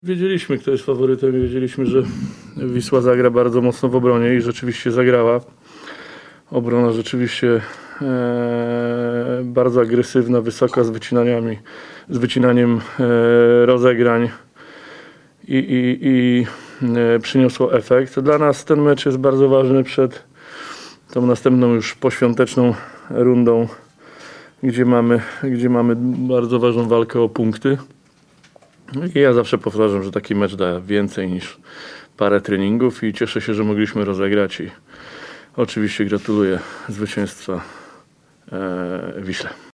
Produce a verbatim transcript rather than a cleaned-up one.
Wiedzieliśmy, kto jest faworytem, wiedzieliśmy, że Wisła zagra bardzo mocno w obronie i rzeczywiście zagrała. Obrona rzeczywiście e, bardzo agresywna, wysoka, z wycinaniami, z wycinaniem e, rozegrań i, i, i e, przyniosło efekt. Dla nas ten mecz jest bardzo ważny przed tą następną już poświąteczną rundą, gdzie mamy, gdzie mamy bardzo ważną walkę o punkty. I ja zawsze powtarzam, że taki mecz da więcej niż parę treningów i cieszę się, że mogliśmy rozegrać i oczywiście gratuluję zwycięstwa e, Wiśle.